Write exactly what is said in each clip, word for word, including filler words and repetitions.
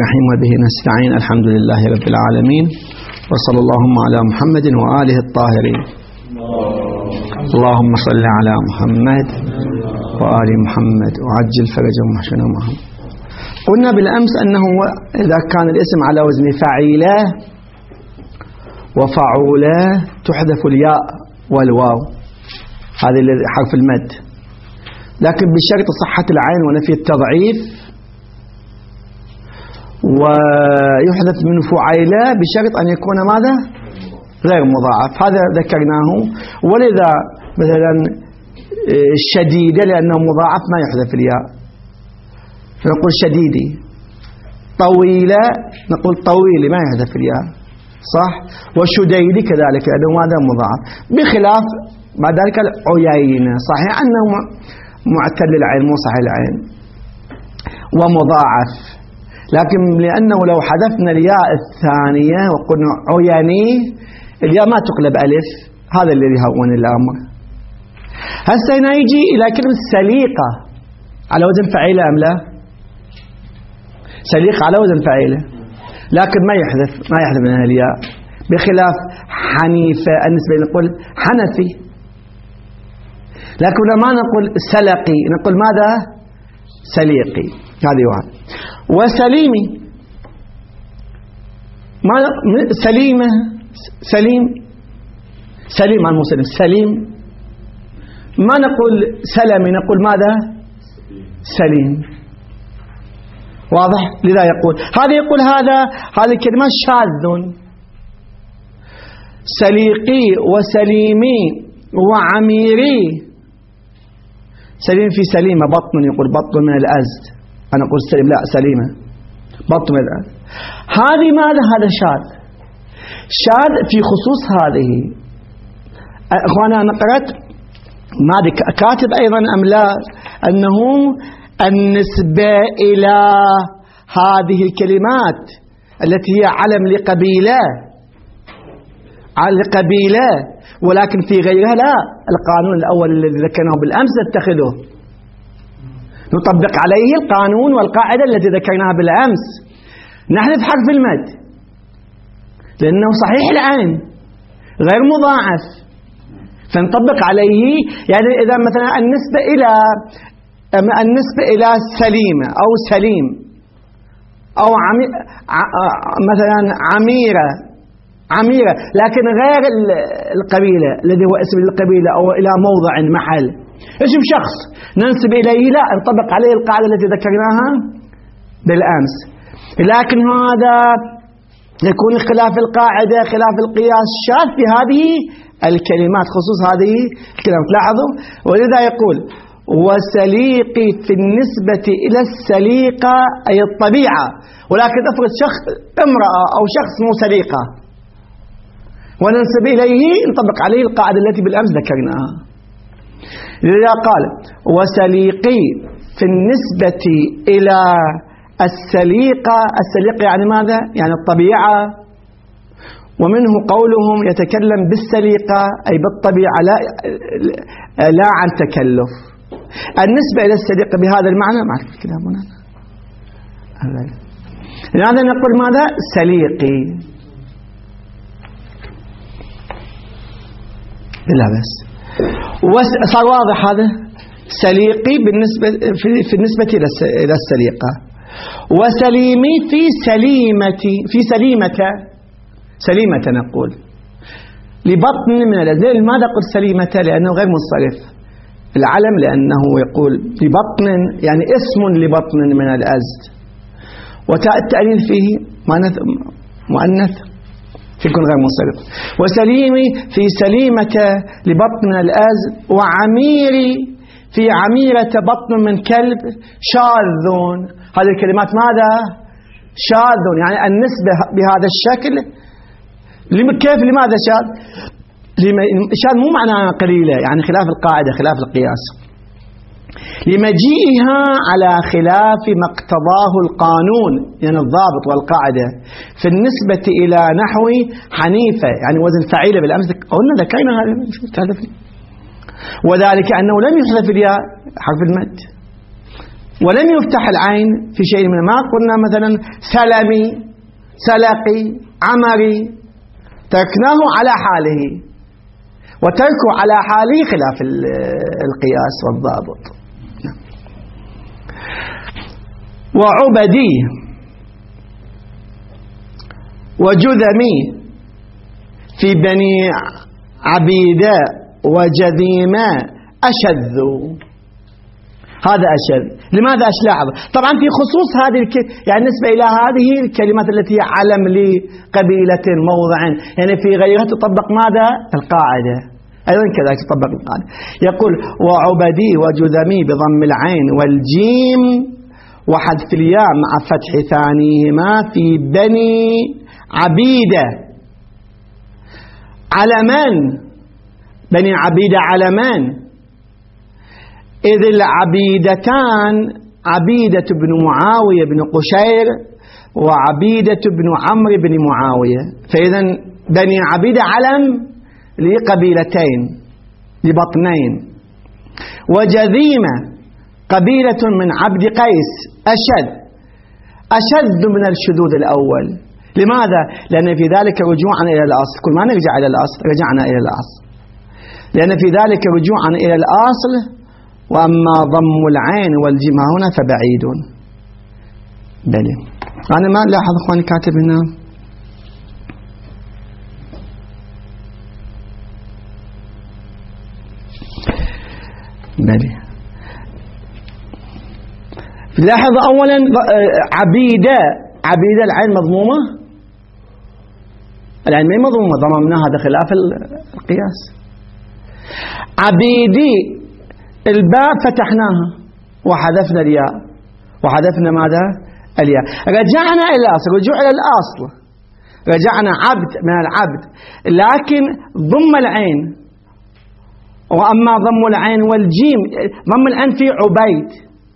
الرحيم وبه نستعين. الحمد لله رب العالمين، وصلى اللهم على محمد وآله الطاهرين. اللهم صل على محمد وآل محمد وعجل فرجهم وحشنا معهم. قلنا بالأمس أنه إذا كان الاسم على وزن فعيلة وفعولة تحذف الياء والواو، هذا حرف المد، لكن بشرط صحة العين ونفي التضعيف، ويحذف من فعيلة بشرط أن يكون ماذا؟ غير مضاعف. هذا ذكرناه. ولذا مثلا الشديدة لأنه مضاعف ما يحذف الياء فنقول شديدي. طويلة نقول طويلي ما يحذف الياء، صح؟ وشديدي كذلك لأنه هذا مضاعف، بخلاف مع ذلك العيينة صحيح أنه معتل العين مو صحيح العين ومضاعف، لكن لأنه لو حذفنا الياء الثانية وقلنا عياني الياء ما تقلب ألف، هذا الذي هون الأمر. هسه هنا يجي إلى كلمة سليقة على وزن فعيلة أم لا؟ سليقة على وزن فعيلة لكن ما يحذف ما يحذف منها الياء، بخلاف حنيفة النسبة نقول حنفي، لكن لما نقول سلقي نقول ماذا؟ سليقي. هذه واحد. وسليمي ما سليمة سليم سليم عن مسلم سليم، ما نقول سلمي نقول ماذا؟ سليم. واضح؟ لذا يقول هذا يقول هذا هذه كلمة شاذ. سليقي وسليمي وعميري. سليم في سليمة بطن، يقول بطن من الأزد، أنا أقول سليم لا سليمة بطن من الأزد. هذه ماذا؟ هذا شاذ. شاذ في خصوص هذه. أخوانا أنا قرأت ما كاتب أيضا أم لا أنه النسبة إلى هذه الكلمات التي هي علم لقبيلة على قبيلة، ولكن في غيرها لا. القانون الأول الذي ذكرناه بالأمس نتخذه، نطبق عليه القانون والقاعدة التي ذكرناها بالأمس، نحذف حرف المد لأنه صحيح العين غير مضاعف، فنطبق عليه. يعني إذا مثلا النسبة إلى النسبة إلى سليمة أو سليم أو عمي مثلا عميرة عميرة لكن غير القبيلة الذي هو اسم القبيلة أو إلى موضع محل اسم شخص ننسب إليه لا نطبق عليه القاعدة التي ذكرناها بالأمس. لكن هذا يكون خلاف القاعدة خلاف القياس شاذ في هذه الكلمات خصوص هذه الكلمات. لاحظوا ولذا يقول وسليقي في النسبة إلى السليقة أي الطبيعة، ولكن أفرض شخص امرأة أو شخص مو سليقة وننسب إليه نطبق عليه القاعدة التي بالأمس ذكرناها. لذا قال وسليقي في النسبة إلى السليقة. السليقة يعني ماذا؟ يعني الطبيعة، ومنه قولهم يتكلم بالسليقة أي بالطبيعة لا, لا عن تكلف. النسبة إلى السليقة بهذا المعنى ما أعرف كلامنا. لهذا نقول ماذا؟ سليقي. لا بس صار واضح هذا. سليقي بالنسبة في النسبة إلى السليقة، وسليمي في سليمتي في سليمة سليمة نقول لبطن من الأزد. لماذا قلت سليمة؟ لأنه غير منصرف العلم، لأنه يقول لبطن يعني اسم لبطن من الأزد، وتاء التأنيث فيه مؤنث يكون غير منصرف. وسليمي في سليمة لبطن من الأزد، وعميري في عميرة بطن من كلب شاذون. هذه الكلمات ماذا؟ شاذون يعني النسبة بهذا الشكل. كيف لماذا شاذ؟ شاذ مو معناها قليلة يعني خلاف القاعدة خلاف القياس، لمجيئها على خلاف ما اقتضاه القانون يعني الضابط والقاعدة في النسبة إلى نحو حنيفة يعني وزن فعيلة. بالأمس قلنا ذكرنا هذا، وذلك أنه لم يحذف الياء حرف المد ولم يفتح العين في شيء من ما قلنا مثلا سلمي سلقي عمري، تركناه على حاله، وتركه على حاله خلاف القياس والضابط. وعبدي وجذمي في بني عبيدة وجذيمة أشذ. هذا أشذ. لماذا أشلاحظ؟ طبعا في خصوص هذه الك... يعني بالنسبة إلى هذه الكلمات التي علم لقبيلة موضع، يعني في غيرها تطبق ماذا؟ القاعدة. أيضا كذلك تطبق القاعدة. يقول وعبدي وجذمي بضم العين والجيم وحذف الياء مع فتح ثانيهما في بني عبيدة. علمان بني عبيدة علمان، إذ العبيدتان عبيدة بن معاوية بن قشير وعبيدة بن عمرو بن معاوية، فإذا بني عبيدة علم لقبيلتين لبطنين. وجذيمة قبيلة من عبد قيس أشد، أشد من الشذوذ الأول. لماذا؟ لأن في ذلك رجوعا إلى الأصل. كل ما نرجع إلى الأصل رجعنا إلى الأصل، لأن في ذلك رجوعا إلى الأصل. وأما ضم العين والجيم هنا فبعيد. بلي أنا ما لاحظ أخواني كاتب هنا بلي. لاحظ أولا عبيدة، عبيدة العين مضمومة، العين ما مضمومة، ضممناها، هذا خلاف القياس. عبيدي الباء فتحناها وحذفنا الياء، وحذفنا ماذا؟ الياء. رجعنا إلى الأصل، رجوع إلى الأصل، رجعنا عبد من العبد، لكن ضم العين. وأما ضم العين والجيم، ضم العين في عبيد،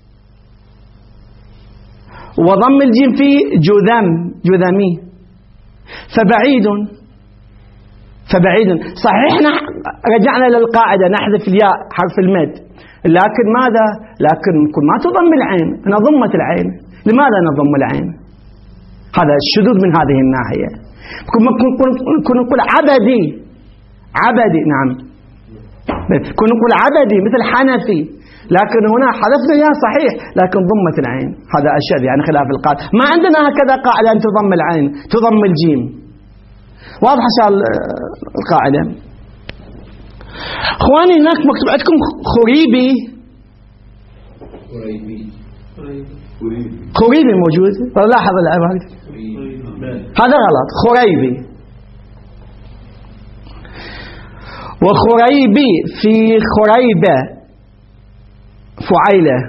وضم الجيم في جذم جذمي، فبعيد فبعيد. صحيح رجعنا للقاعدة نحذف الياء حرف المد، لكن ماذا؟ لكن كل ما تضم العين، أنا ضمت العين. لماذا نضم العين؟ هذا الشذوذ من هذه الناحية. كنا نقول عبدي، عبدي نعم، كنا نقول عبدي مثل حنفي، لكن هنا حذفنا الياء صحيح لكن ضمت العين. هذا أشد يعني خلاف القاعدة. ما عندنا هكذا قاعدة أن تضم العين تضم الجيم. واضح شال القاعدة؟ اخواني هناك مكتوب عندكم خريبي، خريبي موجود، لاحظ العبارة هذا غلط، خريبي. وخريبي في خريبة فعيلة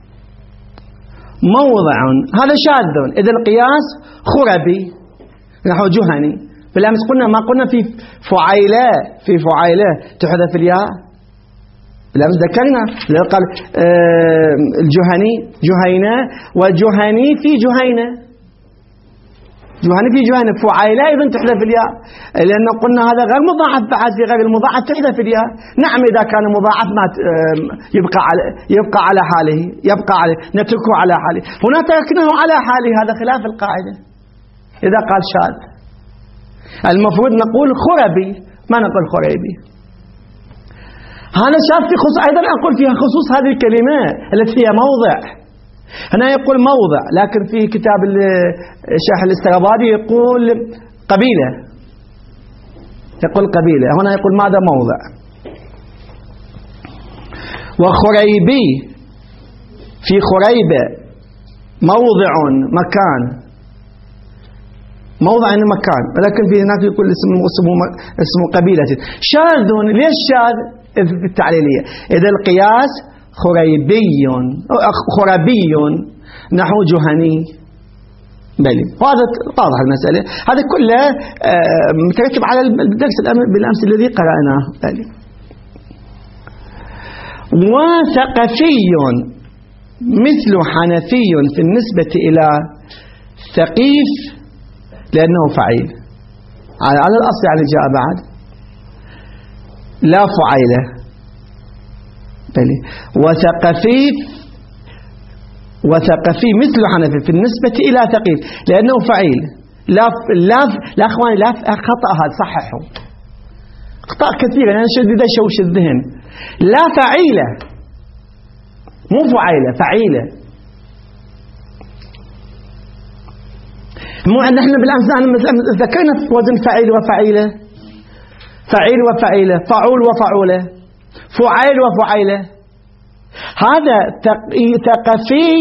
موضع، هذا شاذ. إذا القياس خربي نحو جهني. بالأمس قلنا ما قلنا في فعيلة، في فعيلة تحذف الياء. بالأمس ذكرنا قال آه الجهني جهينة، وجهني في جهينة، جهني في جهينة. فعيلة إذن تحذف الياء، لأن قلنا هذا غير مضاعف، بعد في غير المضاعف تحذف الياء. نعم إذا كان مضاعف ما يبقى على يبقى على حاله، يبقى عليه، نتركه على حاله. هنا تركناه على حاله، هذا خلاف القاعدة. إذا قال شاذ المفروض نقول خربي، ما نقول خريبي. هذا شاذ في خصوص، أيضا أقول فيها خصوص هذه الكلمة التي هي موضع. هنا يقول موضع، لكن في كتاب الشيخ الاسترابادي يقول قبيلة، يقول قبيلة. هنا يقول ماذا؟ موضع. وخريبي في خريبة موضع مكان، موضع يعني مكان، ولكن في هناك يقول اسمه اسمه اسمه قبيلة. شاذ. ليش شاذ؟ في التعليلية. إذا القياس خريبي خربي نحو جهني. بلي وهذا واضح المسألة. هذا كله مترتب على الدرس بالأمس الذي قرأناه. بلي. وثقفي مثل حنفي في النسبة إلى ثقيف لأنه فعيل على الأصل، يعني جاء بعد لا فعيلة. بلي. وثقفيف وثقفي مثل حنفي في النسبة إلى ثقيف، لأنه فعيل. لا لا لا أخواني، لا خطأ هذا، صححوا أخطاء كثيرة أنا شديد أشوش الذهن. لا فعيلة، مو فعيلة، فعيلة. مو أن احنا بالأمس ذكرنا في وزن فعيل وفعيلة، فعيل وفعيلة، فعول وفعولة، فعيل وفعيلة. هذا ثقفي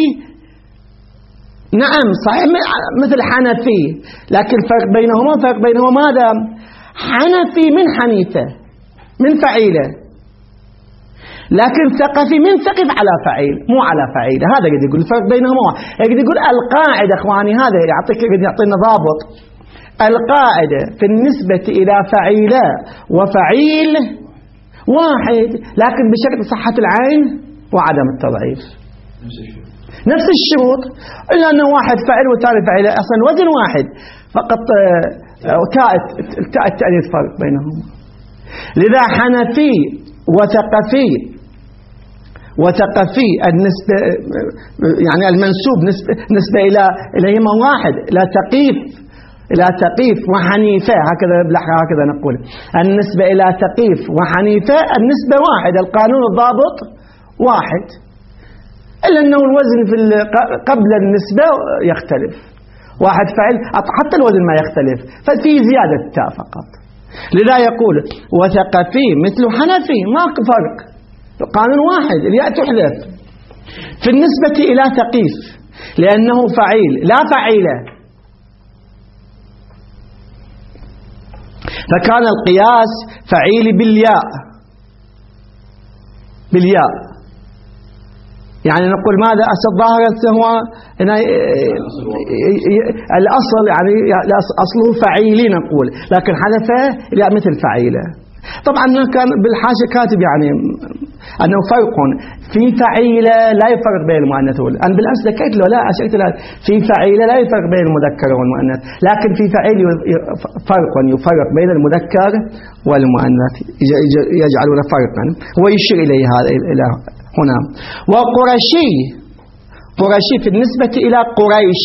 نعم صحيح مثل حنفي، لكن الفرق بينهما فرق بينهما ماذا؟ حنفي من حنيفة من فعيلة، لكن ثقفي من ثقف على فعيل مو على فعيلة. هذا قد يقول الفرق بينهما. قد يقول القاعدة اخواني، هذا يعطيك قد يعطينا ضابط. القاعدة في النسبة إلى فعيلة وفعيل واحد، لكن بشرط صحة العين وعدم التضعيف. نفس الشروط، إلا أنه واحد فعل والثاني فعيلة، أصلا وزن واحد فقط تاء التأنيث فرق بينهما. لذا حنفي وثقفي وثقفي النسبة يعني المنسوب نسبة, نسبة إلى إليهما واحد، لا ثقيف إلى ثقيف وحنيفة، هكذا هكذا نقول النسبة إلى ثقيف وحنيفة النسبة واحد، القانون الضابط واحد، إلا أنه الوزن في قبل النسبة يختلف. واحد فعل حتى الوزن ما يختلف، ففي زيادة تاء فقط. لذا يقول وثقفي مثل حنفي، ما فرق، القانون واحد، الياء تحذف في النسبة إلى ثقيف لأنه فعيل لا فعيلة. فكان القياس فعيل بالياء بالياء يعني نقول ماذا أصل ظاهرة هو الأصل يعني أصله فعيلي نقول، لكن حذفه لا مثل فعيلة. طبعا كان بالحاشية كاتب يعني أنه فرق في فعيلة لا يفرق بين المؤنث والمؤنث. أنا بالأمس ذكرت له لا أشرت له في فعيلة لا يفرق بين المذكر والمؤنث، لكن في فعيل فرق يفرق بين المذكر والمؤنث، يجعلون فرقا، هو يشير إليه هذا إلى هنا. وقرشي، قرشي في النسبة إلى قريش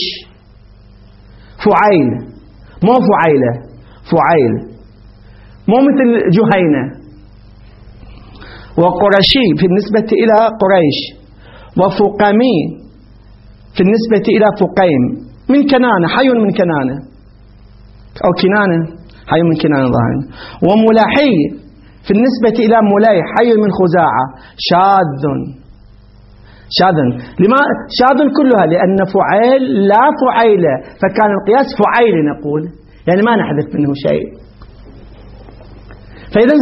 فعيل، مو فعيلة، فعيل مو مثل جهينة. وقرشي في النسبة إلى قريش. وفقمي في النسبة إلى فقيم من كنانة، حي من كنانة أو كنانة، حي من كنانة ظاهر. وملحي في النسبة إلى مليح، حي من خزاعة. شاذ، شاذ لما شاذ كلها لأن فعيل لا فعيلة، فكان القياس فعيل نقول، يعني ما نحذف منه شيء. فإذا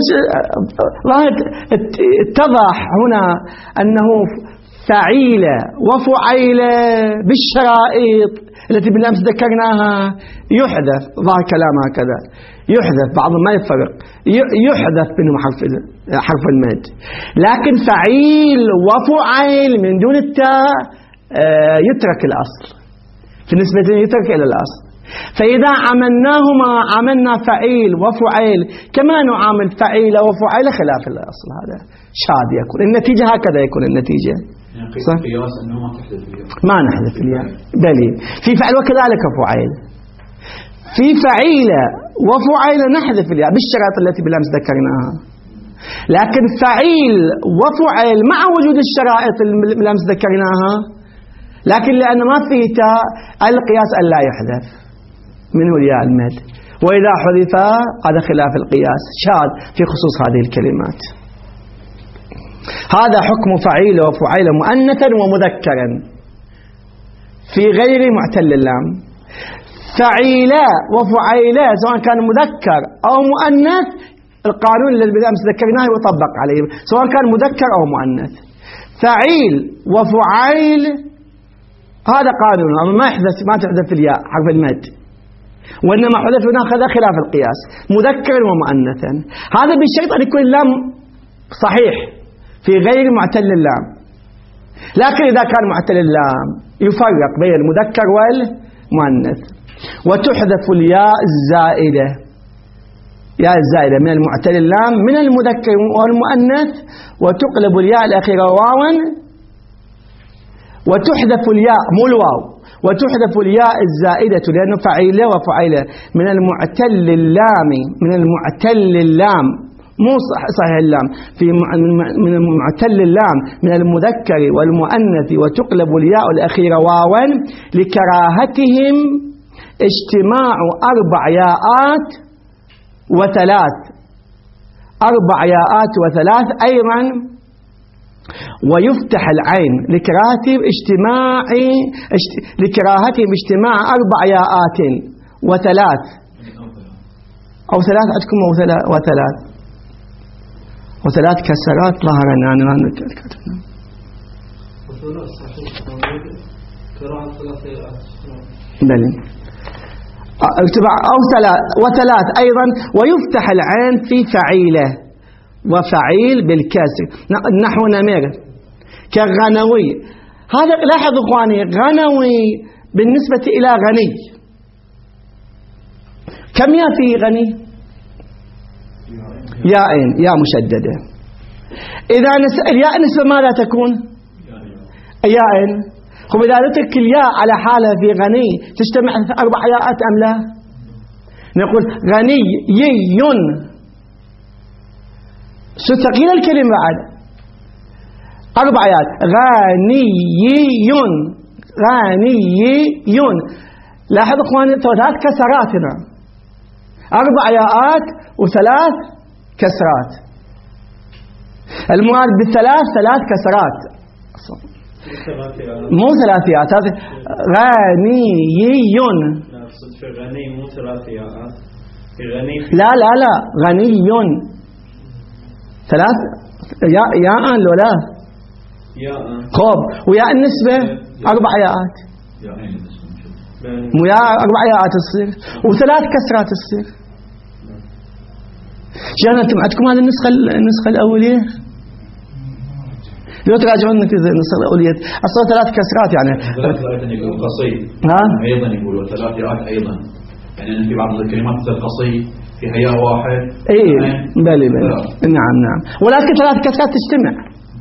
اتضح هنا أنه فعيلة وفعيلة بالشرائط التي بالأمس ذكرناها يحذف، ظاهر كلام هكذا يحذف، بعضهم ما يفرق، يحذف منهم حرف حرف المد، لكن فعيل وفعيل من دون التاء يترك الأصل، في نسبة يترك إلى الأصل. فإذا عملناهما عملنا فعيل وفعيل كما نعامل فعيل وفعيل خلاف الأصل، هذا شاذ يكون. النتيجة هكذا يكون النتيجة. صح؟ قياس أنه ما تحذف الياء، ما نحذف الياء، بلي في فعل وكذلك فعيل. في فعيلة وفعيلة نحذف الياء بالشرائط التي بالأمس ذكرناها، لكن فعيل وفعيل مع وجود الشرائط اللي بالأمس ذكرناها، لكن لأن ما فيه تاء القياس أن لا يحذف منه الياء المد، وإذا حذف هذا خلاف القياس شاذ في خصوص هذه الكلمات. هذا حكم فعيل وفعيل مؤنثا ومذكرا في غير معتل اللام. فعيلا وفعيلا سواء كان مذكر أو مؤنث القانون الذي بالأمس ذكرناه يطبق عليه سواء كان مذكر أو مؤنث. فعيل وفعيل هذا قانون ما يحدث، ما تحدث الياء حرف المد، وإنما حدث ناخذ خلاف القياس مذكرا ومؤنثا. هذا بالشرط أن يكون اللام صحيح في غير معتل اللام، لكن إذا كان معتل اللام يفرق بين المذكر والمؤنث. وتحذف الياء الزائدة، ياء الزائدة من المعتل اللام من المذكر والمؤنث، وتقلب الياء الأخيرة واوا وتحذف الياء مو الواو، وتحذف الياء الزائدة لأنه فعيلة وفعيلة من المعتل اللام، من المعتل اللام مو صحيح اللام، في من المعتل اللام من المذكر والمؤنث، وتقلب الياء الأخيرة واوا لكراهتهم اجتماع أربع ياءات وثلاث، أربع ياءات وثلاث أيضا، ويفتح العين لكراهتهم اجتماع اجت... لكراهتهم اجتماع أربع ياءات وثلاث أو ثلاث عندكم أو ثلاث وثلاث وثلاث كسرات ظهرنا أنا ما كتبنا. بلى ارتباع أو ثلاث وثلاث أيضا، ويفتح العين في فعيلة وفعيل بالكسر نحو نمر كغنوي. هذا لاحظوا اخواني، غنوي بالنسبة إلى غني كم يا في غني؟ ياءين، ياء مشددة. إذا نس... الياء نسبة ماذا تكون؟ ياءين. خب إذا نترك الياء على حالها في غني تجتمع أربع ياءات أم لا؟ نقول غني ين شو ثقيل الكلمة بعد أربع آيات، غنيون غنيون. لاحظ اخواني ثلاث كسرات هنا، أربع آيات وثلاث كسرات. المراد بالثلاث ثلاث كسرات مو ثلاثيات. هذا غنيون في غني مو ثلاثيات، في غني في لا لا لا غنيون ثلاث يا يا ان لو لا يا خب ويا النسبة أربع ياءات، مو يا أربع ياءات تصير وثلاث كسرات تصير. شان أنتم عندكم هذه النسخة النسخة الأولية؟ لو تراجعون النسخة الأولية أصلا ثلاث كسرات يعني. ثلاث أيضا يقول قصي، ها أيضا يقولوا ثلاث ياءات أيضا، يعني في بعض الكلمات مثل قصي في هياء واحد. إيه بلي بلي نعم نعم، ولكن ثلاث كسرات تجتمع.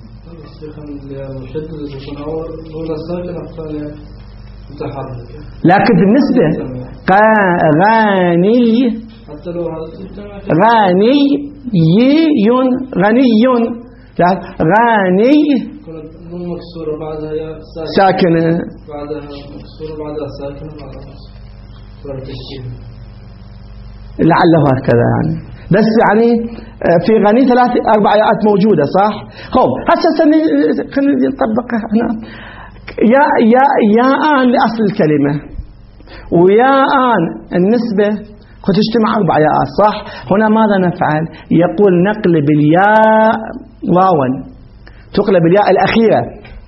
لكن بالنسبة غاني غاني يون غنيون غاني مكسورة بعدها يا ساكنة، بعدها مكسورة بعدها ساكنة بعدها مكسورة. لعله هكذا يعني، بس يعني في غني ثلاث أربع آيات موجودة صح؟ خب هسه خلينا نطبقها هنا. يا يا يا آن لأصل الكلمة ويا آن النسبة قد تجتمع أربع ياءات صح؟ هنا ماذا نفعل؟ يقول نقلب الياء واوا، تقلب الياء الأخيرة،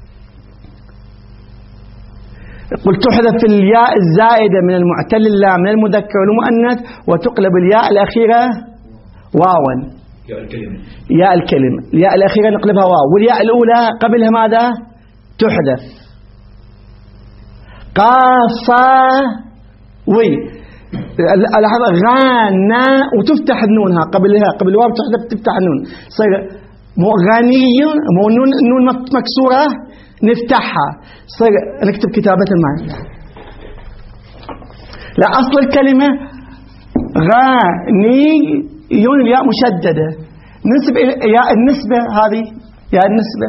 قل تحذف الياء الزائدة من المعتل اللام من المذكر والمؤنث، وتقلب الياء الأخيرة واوا، ياء الكلمة ياء الكلمة الياء الأخيرة نقلبها واو، والياء الأولى قبلها ماذا؟ تحذف. قاصاوي غانا وتفتح النون، ها قبلها قبل الواو تحذف تفتح النون، صير مو غني مو نون نون مكسورة نفتحها، صير نكتب كتابة المعنى. لا أصل الكلمة غني يون الياء مشددة، نسبة ياء النسبة هذه ياء النسبة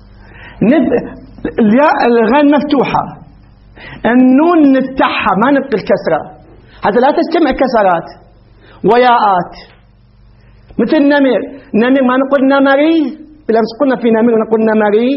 الياء الغين مفتوحة، النون نفتحها ما نبقي الكسرة حتى لا تجتمع كسرات وياءات. مثل نمر، نمر ما نقول نمري، بالأمس قلنا في نمر ونقول نمري.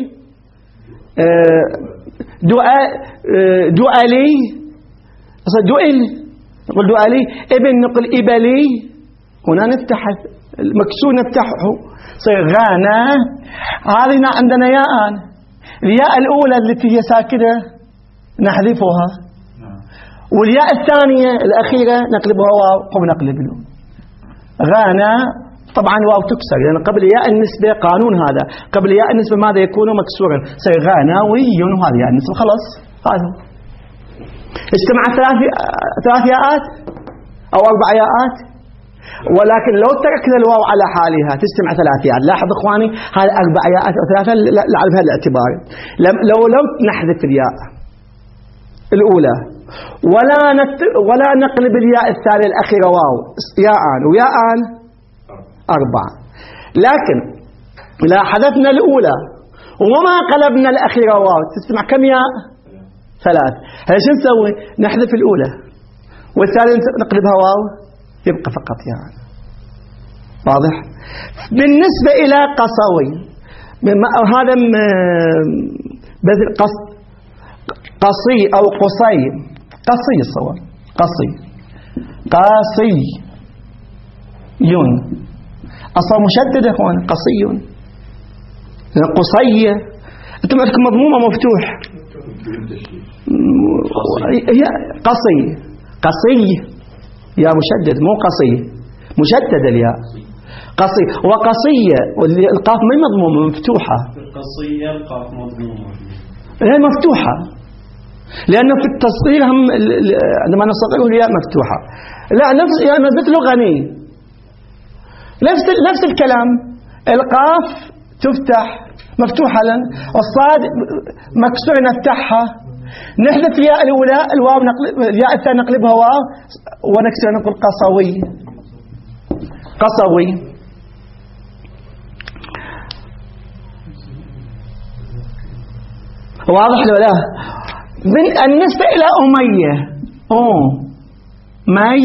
دعاء دعالي دعل نقول دعالي، ابن نقول إبلي، هنا نفتح المكسور نفتحه صير غانا. هذه عندنا ياءان، الياء الأولى التي هي ساكنة نحذفها، والياء الثانية الأخيرة نقلبها واو قم نقلب له غانا. طبعا واو تكسر لأن يعني قبل ياء النسبة قانون هذا، قبل ياء النسبة ماذا يكون مكسورا، صير غاناوي وهذا ياء النسبة خلاص. هذا اجتمع ثلاث ثلاث ياءات أو أربع ياءات ولكن لو تركنا الواو على حالها تجتمع ثلاث ياءات. لاحظ إخواني هذه أربع ياءات أو ثلاثة لعل بهذا الاعتبار. لو لو نحذف الياء الأولى ولا نت ولا نقلب الياء الثانية الأخيرة واو ياءان وياءان أربعة. لكن لا حذفنا الأولى وما قلبنا الأخيرة واو تجتمع كم ياء؟ ثلاث. هل شو نسوي؟ نحذف الأولى والثانية نقلبها واو يبقى فقط يعني. واضح؟ بالنسبة إلى قصوي هذا بذل قص قصي أو قصي قصي الصور قصي قاسي يون أصلا مشدد يا أخوان قصي قصية. أنتم عندكم مضمومة مفتوح هي قصي قصي يا مشدد مو قصي مشدد الياء قصي وقصية والقاف ما مضمومة مفتوحة. القصية القاف مضمومة هي مفتوحة لأنه في التصغير هم عندما نصغره الياء مفتوحة. لا نفس يعني مثل غني نفس نفس الكلام القاف تفتح مفتوحة لن والصاد مكسور نفتحها نحذف الياء الأولى الواو نقلب الياء الثانية نقلبها واو ونكسر نقول قصوي قصوي. واضح ولا؟ من النسبة إلى أمية أو مي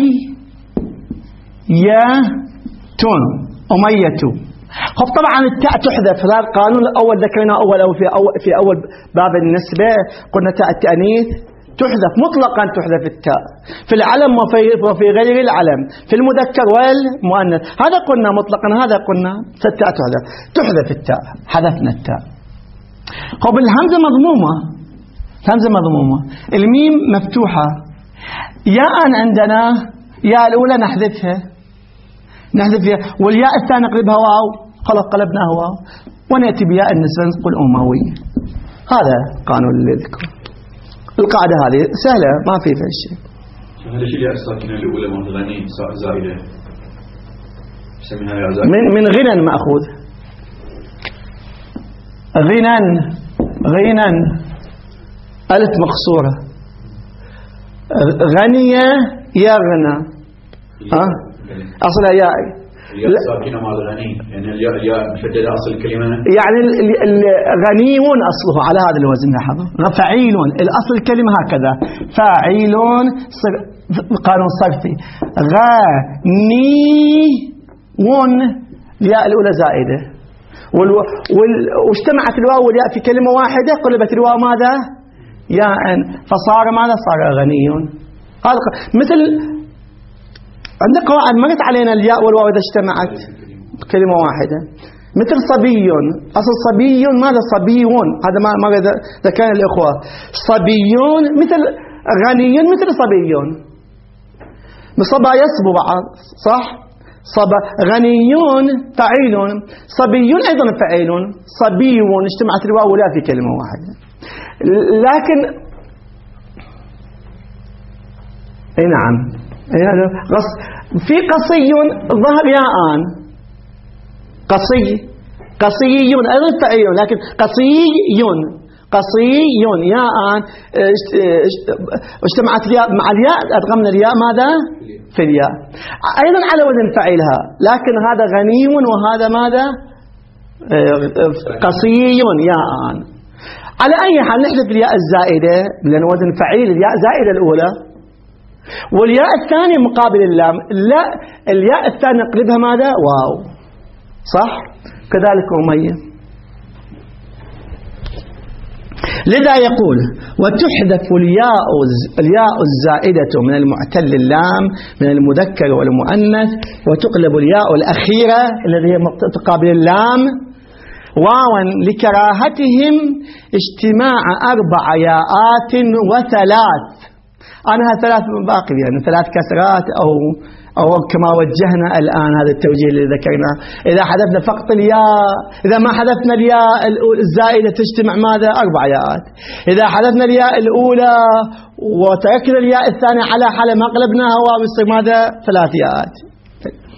يا تون أمية. خب طبعا التاء تحذف. هذا القانون الأول ذكرنا أول أو في أول في أول باب النسبة قلنا تاء التأنيث تحذف مطلقا تحذف التاء في العلم وفي وفي غير العلم في المذكر والمؤنث. هذا قلنا مطلقا هذا قلنا التاء تحذف تحذف التاء حذفنا التاء. خب الهمزة مضمومة همزة مضمومة الميم مفتوحة ياء عندنا ياء الأولى نحذفها نحذفها والياء الثانية نقلبها واو خلاص قلبناها واو ونأتي بياء النسبة نقول أموي. هذا قانون الذكر. القاعدة هذه سهلة ما في فيها شيء. هذا الشيء الياء الساكنة الأولى من غني زائدة يسميها ياء زائدة من من غنى مأخوذ غنى غنى ألف مقصورة غنية يغنى ها أصلها ياء الياء الساكنة مع الغني يعني الياء الياء مشددة أصل الكلمة يعني غنيون أصله على هذا الوزن. لاحظوا فعيلون الأصل الكلمة هكذا فاعلون قانون صرفي غنيون الياء الأولى زائدة وال... وال... واجتمعت الواو والياء في كلمة واحدة قلبت الواو ماذا ياء فصار ماذا صار غنيون. هذا مثل عندك قواعد مرت علينا الياء والواو إذا اجتمعت كلمة واحدة مثل صبي أصل صبي ماذا صبيون هذا ما ما ذكر الإخوة صبيون مثل غني مثل صبيون بصبا يصبوا بعض صح صبا غنيون فعيلون صبيون أيضا فعيلون صبيون اجتمعت الواو والياء في كلمة واحدة. لكن اي نعم في قصي ظهر ياءان قصي قصيون أيضا فعيلون لكن قصيون قصيون ياءان اجتمعت الياء مع الياء أدغمنا الياء ماذا في الياء أيضا على وزن فعيلها لكن هذا غني وهذا ماذا قصيون ياءان. على أي حال نحذف الياء الزائدة لأن وزن فعيل الياء زائدة الأولى والياء الثانية مقابل اللام لا الياء الثانية نقلبها ماذا واو صح كذلك أمية. لذا يقول وتحذف الياء الياء الزائدة من المعتل اللام من المذكر والمؤنث وتقلب الياء الأخيرة التي هي تقابل اللام واوا لكراهتهم اجتماع أربع ياءات وثلاث أنها ثلاث باقي يعني ثلاث كسرات أو أو كما وجهنا الآن هذا التوجيه اللي ذكرناه. إذا حذفنا فقط الياء إذا ما حذفنا الياء الزائدة تجتمع ماذا أربع ياءات. إذا حذفنا الياء الأولى وتركنا الياء الثانية على حالة ما قلبناها ويصير ماذا ثلاث ياءات.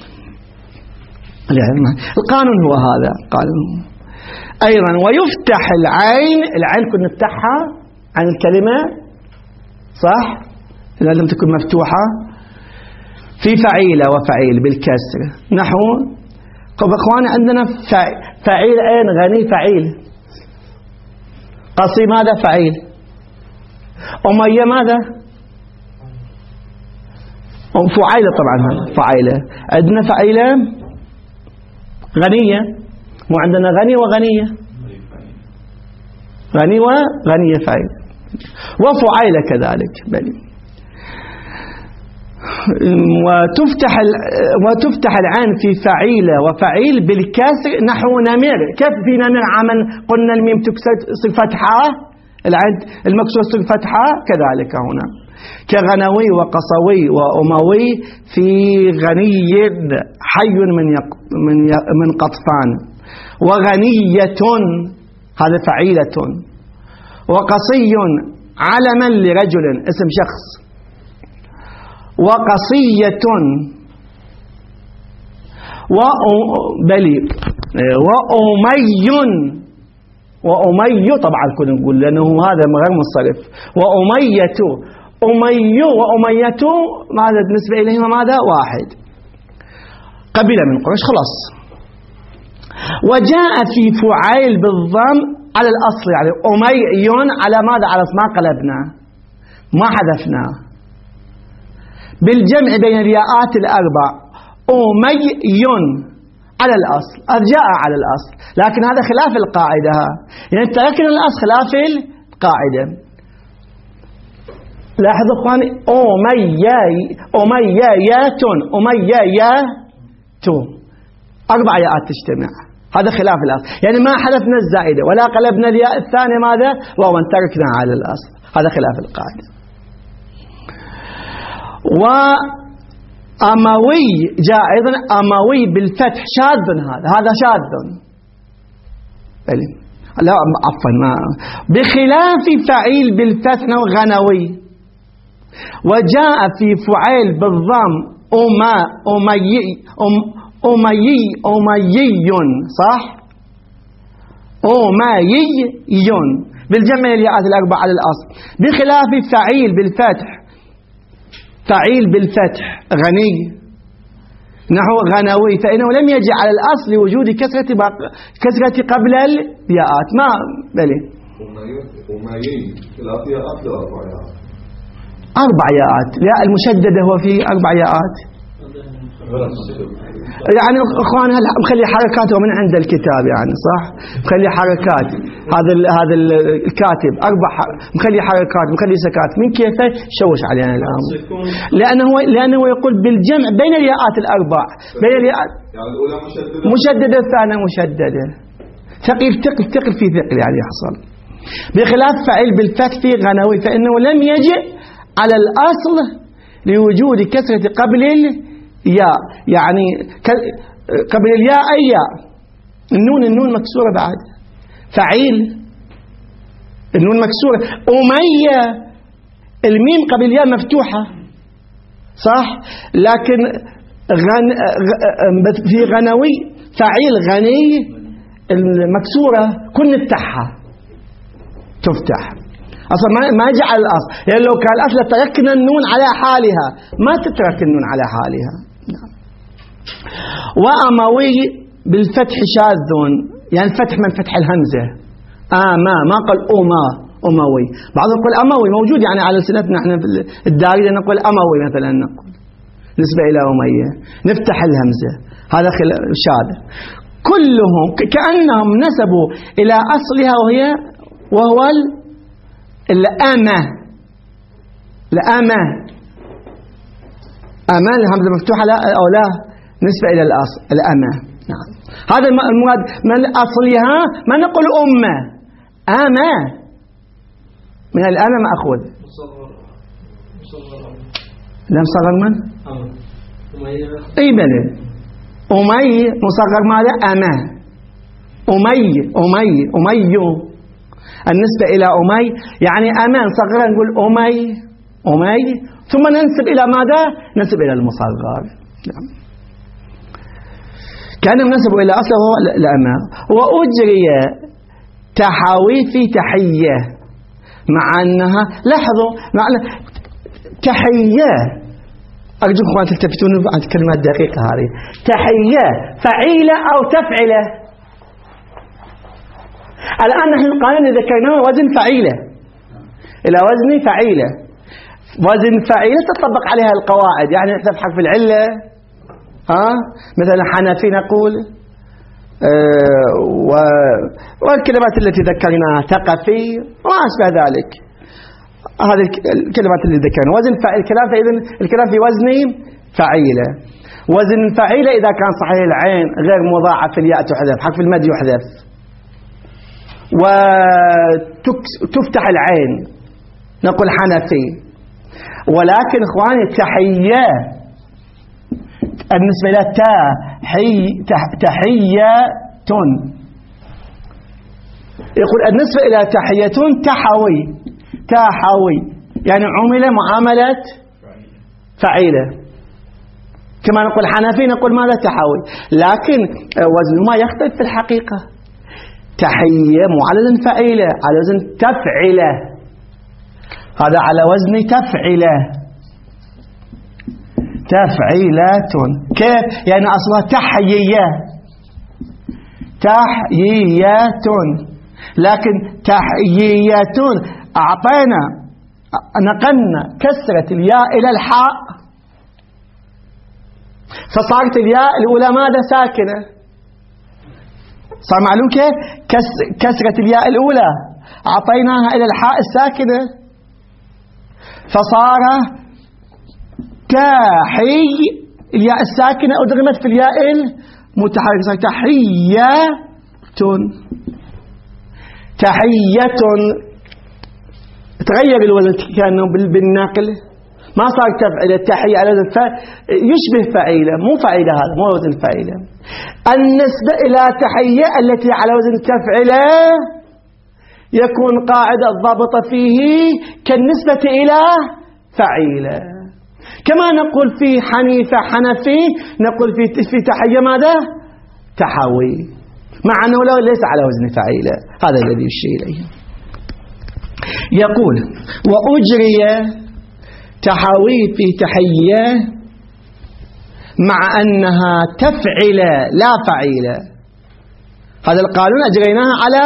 القانون هو هذا قانون. أيضا ويفتح العين، العين كنا نفتحها عن الكلمة صح؟ لازم تكون مفتوحة في فعيلة وفعيل بالكسر. نحو طب اخواني عندنا فعيل أين؟ غني فعيل، قصي ماذا؟ فعيل، أمية ماذا؟ فعيلة طبعا فعيلة. عندنا فعيلة غنية، مو عندنا غني وغنية، غني وغنية فعيل، وفعيلة كذلك بلي. وتفتح وتفتح العين في فعيلة وفعيل بالكسر. نحو نمر، كيف في نمر عمل قلنا الميم تكسر تصير فتحة، العين المكسور تصير فتحة، كذلك هنا كغنوي وقصوي وأموي في غني حي من يق من من قطفان، وغنية هذا فعيلة، وقصي علما لرجل اسم شخص، وقصية وبلي وأمي، وأمي طبعا كنا نقول لأنه هذا غير منصرف، وأمية، أمي وأمية ماذا بالنسبة إليهما؟ ماذا؟ واحد، قبيلة من قريش خلاص. وجاء في فعيل بالضم على الأصل، يعني أمي على ماذا؟ على ما قلبنا ما حذفنا، بالجمع بين الياءات الأربع أمي على الأصل، جاء على الأصل، لكن هذا خلاف القاعدة، يعني تركنا الأصل خلاف القاعدة. لاحظوا اخواني أمياي أميايات أميايات أربع ياءات تجتمع، هذا خلاف الأصل، يعني ما حذفنا الزائدة ولا قلبنا الياء الثانية ماذا؟ ومن تركنا على الأصل، هذا خلاف القاعدة. وأموي جاء أيضا أموي بالفتح شاذ، هذا هذا شاذ لا عفوا ما بخلاف فعيل بالفتح غنوي. وجاء في فعيل بالضم أما أمي أم أمي أميي صح؟ أميي بالجمع الياءات الأربع على الأصل، بخلاف فعيل بالفتح، فعيل بالفتح غني نحو غنوي، فإنه لم يجي على الأصل لوجود كسرة كسرة قبل الياءات. ما بلي أميي ثلاث ياءات لأربع ياءات، أربع ياءات، الياء المشددة هو في أربع ياءات، يعني اخوان هل مخلي حركاته من عند الكتاب يعني صح؟ مخلي حركات هذا هذا الكاتب اربع مخلي حركات مخلي سكات، من كيفه شوش علينا الان، لانه لانه يقول بالجمع بين الياءات الاربع، بين الياءات يعني الاولى مشدده مشدده الثانيه مشدده، ثقيل ثقل ثقل في ثقل يعني يحصل. بخلاف فعيل بالفتح في غنوي، فانه لم يجئ على الاصل لوجود كسرة قبل الياء، يعني قبل الياء أي ياء، النون النون مكسورة بعد، فعيل النون مكسورة، أمية الميم قبل الياء مفتوحة صح، لكن غن في غنوي فعيل غني المكسورة كن نفتحها تفتح أصلا ما جعل الأصل، يعني لو كان الأصل تركنا النون على حالها، ما تترك النون على حالها. نعم. وأموي بالفتح شاذ، يعني الفتح من فتح الهمزة، آما ما قال أما أموي، بعضهم يقول أموي موجود يعني على سنتنا احنا في الدارجة نقول أموي مثلا، نقول نسبة إلى أمية نفتح الهمزة، هذا شاذ. كلهم كأنهم نسبوا إلى أصلها وهي وهو الأمة، الأمة أمة الهمزة مفتوحة لا أو لا نسبة إلى الأصل الأمة. نعم. هذا المراد من أصلها، ما نقول أمة، أمة من الأمة مأخوذ. مصغر مصغر لم صغر من؟ أمة أمية أي بلد أمي مصغر ماذا؟ أمة أمي أمي أمي النسبة إلى أمي يعني أمان صغيرا نقول أمي أمي، ثم ننسب إلى ماذا؟ ننسب إلى المصغر. كان منسب إلى أصله وهو الأمر. وأجري تحاوي في تحية مع أنها، لاحظوا مع تحية، أرجوكم أن تلتفتون عن الكلمات الدقيقة هذه. تحية فعيلة أو تفعلة. الآن نحن القانون اللي ذكرناه وزن فعيلة إلى وزن فعيلة. وزن فعيلة تطبق عليها القواعد، يعني نحذف حرف العلة، ها مثلا حنفي نقول أه و... والكلمات التي ذكرناها ثقفي وما أشبه ذلك. هذه الكلمات اللي ذكرنا وزن فعيل الكلام، فإذن الكلام في وزن فعيلة. وزن فعيلة إذا كان صحيح العين غير مضاعف الياء تحذف، حرف المد يحذف، وتفتح العين نقول حنفي. ولكن إخواني تحية النسبة إلى تحي تحية يقول النسبة إلى تحية تحوي تحوي يعني عمل معاملة فعيلة. كما نقول حنفي نقول ماذا تحوي، لكن وزنه ما يختلف في الحقيقة. تحية مو على وزن فعيلة، على وزن تفعلة. هذا على وزن تفعلة تفعيلة. كيف؟ يعني أصلها تحيية تحيية، لكن تحيية أعطينا نقلنا كسرة الياء إلى الحاء، فصارت الياء الأولى ماذا؟ ساكنة. صار معلوم كيف؟ كسرة الياء الأولى أعطيناها إلى الحاء الساكنة، فصار تحي الياء الساكنة أدغمت في الياء المتحركة، صار تحية تحية. تغير الوزن كأنه بالناقل، ما صار تفعيلة. التحية على وزن يشبه فعيلة، مو فعيلة، هذا مو وزن فعيلة. النسبة إلى تحية التي على وزن تفعيلة يكون قاعدة الضابطة فيه كالنسبة إلى فعيلة. كما نقول في حنيفة حنفي، نقول في في تحية ماذا؟ تحوي، مع أنه ليس على وزن فعيلة. هذا الذي يشير إليه. يقول وأجري تحوي في تحية مع أنها تفعلة لا فعيلة. هذا القانون أجريناه على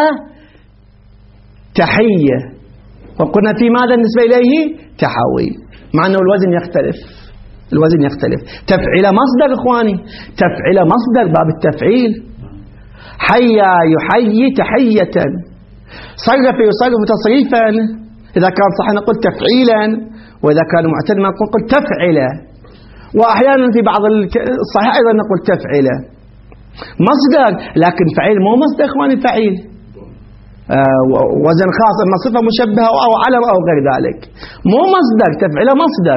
تحية، وقلنا في ماذا النسبة إليه؟ تحوي، مع أنه الوزن يختلف. الوزن يختلف. تفعيل مصدر إخواني، تفعيل مصدر باب التفعيل. حيا يحيي تحية، صرف يصرف تصريفا. إذا كان صحيح نقول تفعيلا، وإذا كان معتل نقول تفعيلا، وأحيانا في بعض الصحيح أيضا نقول تفعيلا مصدر. لكن فعيل مو مصدر إخواني، فعيل آه وزن خاص، اما صفة مشبهة أو علم أو غير ذلك، مو مصدر. تفعيل مصدر.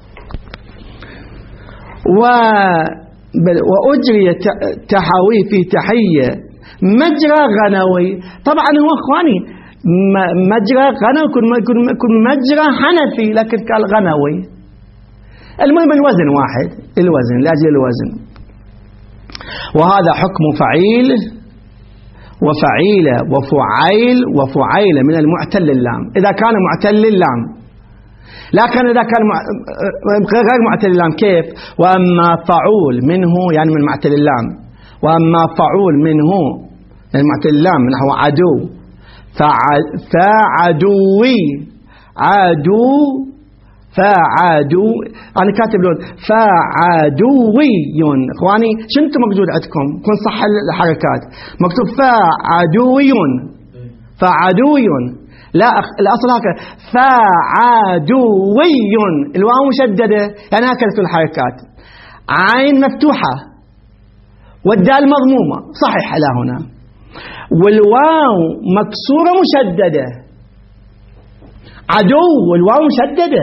و وأجري تحوي في تحية مجرى غنوي. طبعا هو إخواني مجرى غنوي يكون مجرى حنفي، لكن قال غنوي. المهم الوزن واحد، الوزن لأجل الوزن. وهذا حكم فعيل وفعيلة وفعيل وفعيلة من المعتل اللام، إذا كان معتل اللام. لكن إذا كان غير معتل اللام كيف؟ وأما فعول منه يعني من معتل اللام، وأما فعول منه من معتل اللام نحو عدو، فعدوي عدو فعدو. أنا كاتب لون فعدوي. إخواني شنتم موجود عندكم؟ كن صح الحركات، مكتوب فعدوي فعدوي. لا الأصل هكذا فعدوي، الواو مشددة يعني هكذا في الحركات، عين مفتوحة والدال مضمومة، صحيح لا هنا، والواو مكسورة مشددة. عدو والواو مشددة،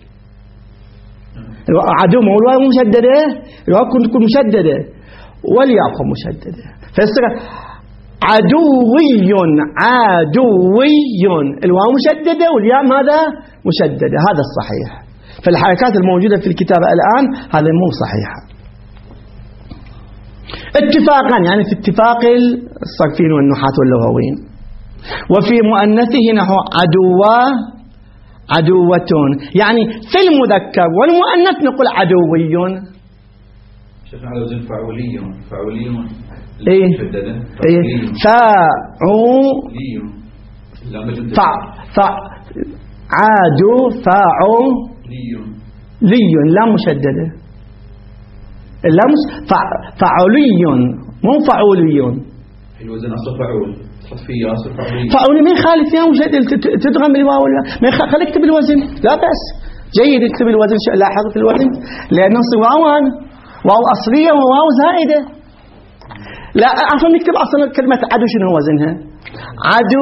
عدو مو الواو مشددة، الواو تكون مشددة والياء مشددة، فيصير عدوي عدوي، الواو مشددة والياء ماذا؟ مشددة. هذا الصحيح. فالحركات الموجودة في الكتابة الآن هذا مو صحيحة. اتفاقا يعني في اتفاق الصرفيين والنحاة واللغويين. وفي مؤنثه نحو عدوة عدوة، يعني في المذكر والمؤنث نقول عدوي. شيخنا على وزن فعولي فعولي ايه ايه فعولي فع فع عادو فعولي لي لا مشددة، لا مش فع فعولي مو فعولي. الوزن أصل فعول تحط فيه أصل فعولي. فعولي ما يخالف يا مشدد تدغم بالواو ولا ما يخالف، خليك اكتب الوزن لا بأس، جيد اكتب الوزن. لاحظ في الوزن لأنه واوان واو أصلية وواو زائدة. لا أصلا نكتب أصلا كلمة عدو شنو وزنها؟ عدو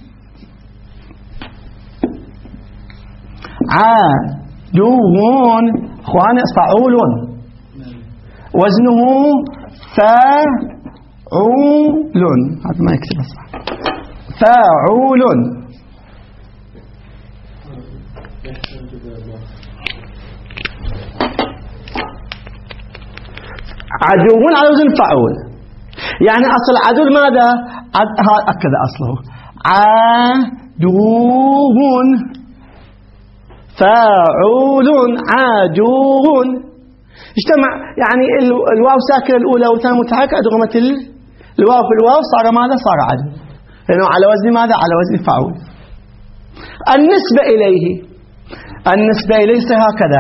عدوون اخواني فعول وزنه فعول، هذا ما يكتب اصلا فعول. عدوون على وزن فعول، يعني أصل عدو ماذا؟ هكذا أصله عدوون فاعول عدوون. اجتمع يعني الواو ساكنة الأولى والثانية متحركة أدغمت الواو في الواو صار ماذا؟ صار عدو، لأنه على وزن ماذا؟ على وزن فاعول. النسبة إليه النسبة إليه هكذا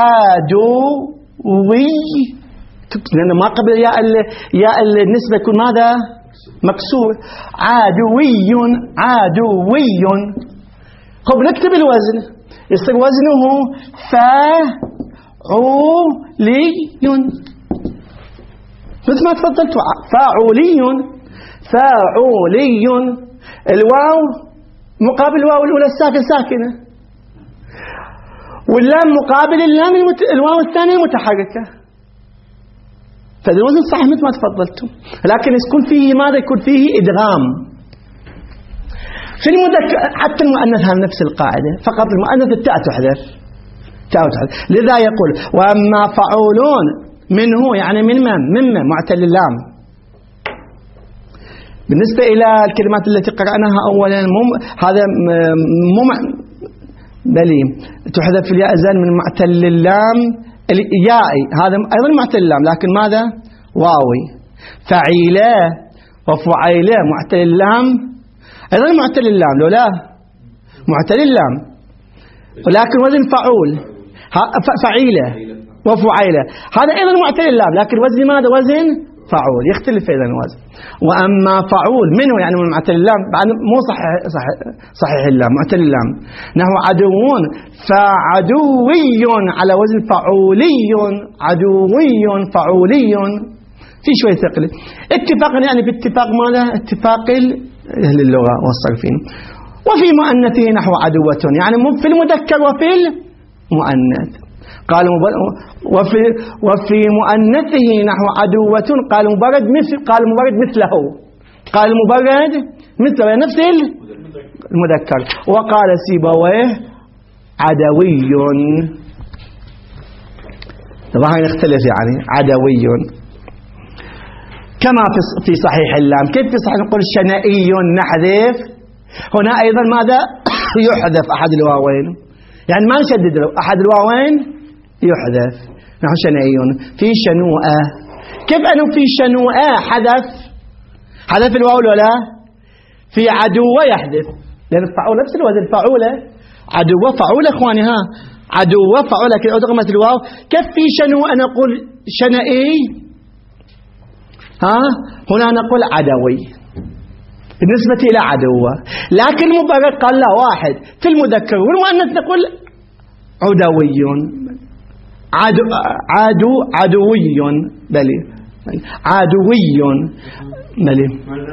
عدوي، لأن ما قبل يا يا النسبة يكون ماذا؟ مكسور. عدوي عدوي. خب نكتب الوزن يصير وزنه فاعولي مثل ما تفضلت فاعولي فاعولي. الواو مقابل الواو الأولى الساكنة ساكنة، واللام مقابل اللام المت... الواو الثانية متحركة، فهذا الوزن صحيح مثل ما تفضلتم، لكن يكون فيه ماذا؟ يكون فيه إدغام. في المذكر حتى المؤنث هم نفس القاعدة، فقط المؤنث التاء تحذف تاء تحذف. لذا يقول وأما فعولون منه يعني من من من معتل اللام. بالنسبة إلى الكلمات التي قرأناها أولا مم هذا مو بلي تحذف الياء زين من معتل اللام اليائي، هذا أيضا معتل اللام لكن ماذا؟ واوي. فعيلة وفعيلة معتل اللام أيضا معتل اللام، لو لا معتل اللام ولكن وزن فعول. فعيلة وفعيلة هذا أيضا معتل اللام لكن وزن ماذا؟ وزن فعول، يختلف أيضا الوزن. وأما فعول منه يعني من معتل اللام بعد مو صحيح صحيح, صحيح اللام معتل اللام نحو عدوون فعدوي على وزن فعولي عدوي فعولي، في شوية ثقل. اتفاقا يعني باتفاق ماذا؟ اتفاق أهل اللغة والصرفين. وفي مؤنثه نحو عدوة يعني في المذكر وفي المؤنث. قال وفي وفي مؤنثه نحو عدوة قال مبرد مثل قال مبرد مثله قال مبرد مثله نفس المذكر. وقال سيبويه عدوي، طبعا يختلف يعني عدوي كما في صحيح اللام. كيف في صحيح نقول شنائي نحذف؟ هنا أيضا ماذا؟ يحذف أحد الواوين، يعني ما نشدد له أحد الواوين يحذف. نحو شنائي في شنوءة. كيف أنه في شنوءة حذف حذف الواو ولا في عدوة يحذف؟ لأن الفعول نفس الوزن فعولة عدوة فعولة إخواني، ها عدوة فعولة كده أدغمت الواو. كيف في شنوءة نقول شنائي؟ ها هنا نقول عدوي بالنسبة إلى عدوة، لكن المبرد قال لا واحد في المذكر والمؤنث نقول عدوي عدو عدو عدوي بلي عدوي بلي.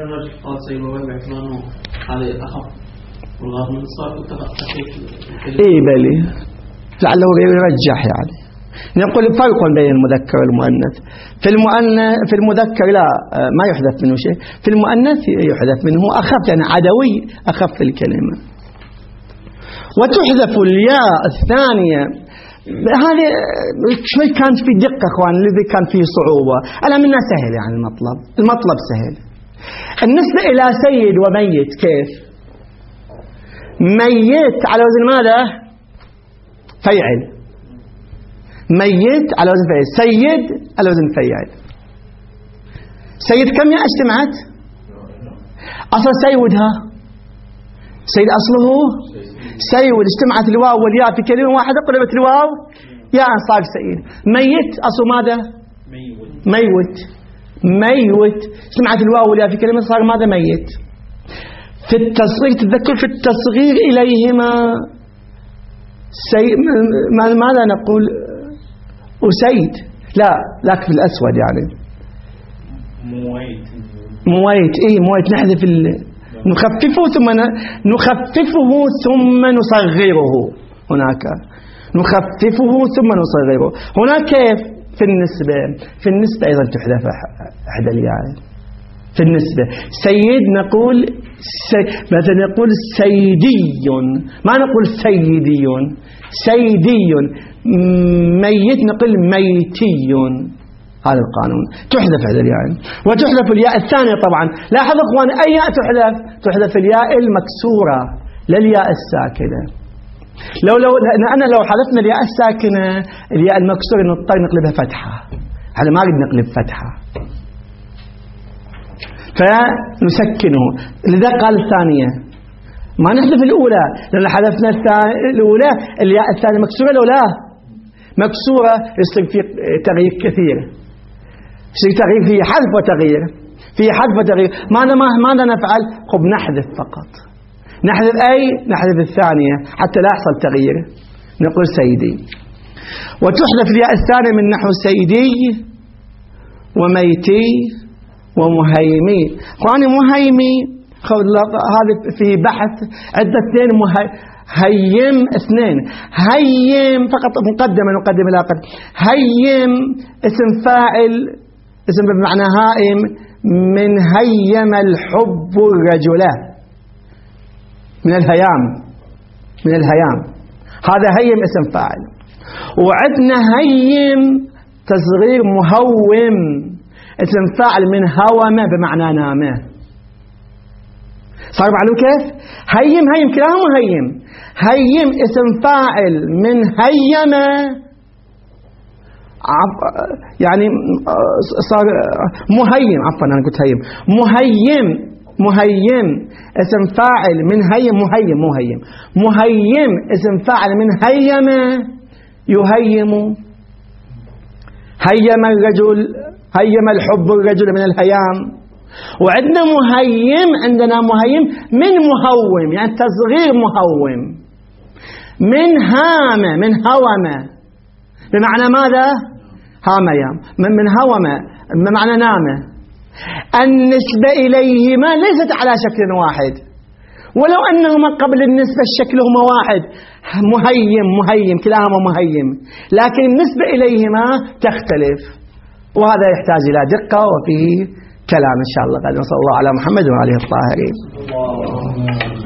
إيه بلي لعله يرجح يعني. نقول فرق بين المذكر والمؤنث. في المؤنث في المذكر لا ما يحذف منه شيء، في المؤنث يحذف منه أخف، يعني عدوي أخف الكلمة. وتحذف الياء الثانية هذه شوي كانت في دقة اخوان، الذي كان فيه صعوبة. ألا منا سهل يعني المطلب، المطلب سهل. النسبة إلى سيد وميت كيف؟ ميت على وزن ماذا؟ فيعل. ميت على وزن فيعل، سيد على وزن فيعل. سيد كم يا اجتمعت؟ أصل سيودها سيد أصله سيود، اجتمعت الواو والياء في كلمة واحدة قلبت الواو يا صار سيد. ميت أصل ماذا؟ ميوت. ميوت اجتمعت الواو والياء في كلمة صار ماذا؟ ميت. في التصغير تذكر في التصغير إليهما سي... ماذا نقول؟ أسيد، لا لكن في الأسود يعني مويت. مويت إيه مويت. نحذف ال... نخففه ثم ن... نخففه ثم نصغره. هناك نخففه ثم نصغره. هناك كيف؟ في النسبة. في النسبة أيضا تحذف أحد الياء. في النسبة سيد نقول سي... مثلا نقول سيدي، ما نقول سيدي. سيدي. ميت نقول ميتي. هذا القانون. تحذف هذا الياء وتحذف الياء الثانية. طبعا لاحظ اخوان اي ياء تحذف؟ تحذف الياء المكسورة لا الياء الساكنة. لو لو انا لو حذفنا الياء الساكنة الياء المكسورة نضطر نقلبها فتحة، هذا ما نريد نقلب فتحة فنسكنه. لذا قال الثانية ما نحذف الأولى، لأن حذفنا الأولى الياء الثانية مكسورة لو لا مكسورة يصير في تغيير كثير، يصير تغيير فيه حذف وتغيير، فيه حذف وتغيير. ماذا ماذا نفعل؟ خب نحذف فقط. نحذف أي؟ نحذف الثانية حتى لا يحصل تغيير. نقول سيدي. وتحذف الياء الثانية من نحو سيدي وميتي ومهيمي. اخواني مهيمي هذا في بحث عدة اثنين مهي... هيم اثنين. هيم فقط مقدمة نقدم إلى قد. هيم اسم فاعل، اسم بمعنى هائم، من هيم الحب الرجلة، من الهيام، من الهيام. هذا هيم اسم فاعل. وعدنا هيم تصغير مهوم اسم فاعل من هوم بمعنى نامه. صار معلوم كيف؟ هيم هيم كلاهما هيم. هيم اسم فاعل من هيم، يعني صار مهيم، عفوا أنا قلت هيم. مهيم مهيم اسم فاعل من هيم. مهيم مهيم مهيم اسم فاعل من هيم يهيم. هيم الرجل، هيم الحب الرجل من الهيام. وعندنا مهيم، عندنا مهيم من مهوم، يعني تصغير مهوم. من هام، من هوم بمعنى ماذا؟ هام يام. من, من هوم بمعنى نام. النسبة إليهما ليست على شكل واحد، ولو أنهما قبل النسبة شكلهما واحد. مهيم مهيم كلاهما مهيم، لكن النسبة إليهما تختلف، وهذا يحتاج إلى دقة وفيه كلام إن شاء الله. قد نصلى الله على محمد وعليه الطاهرين.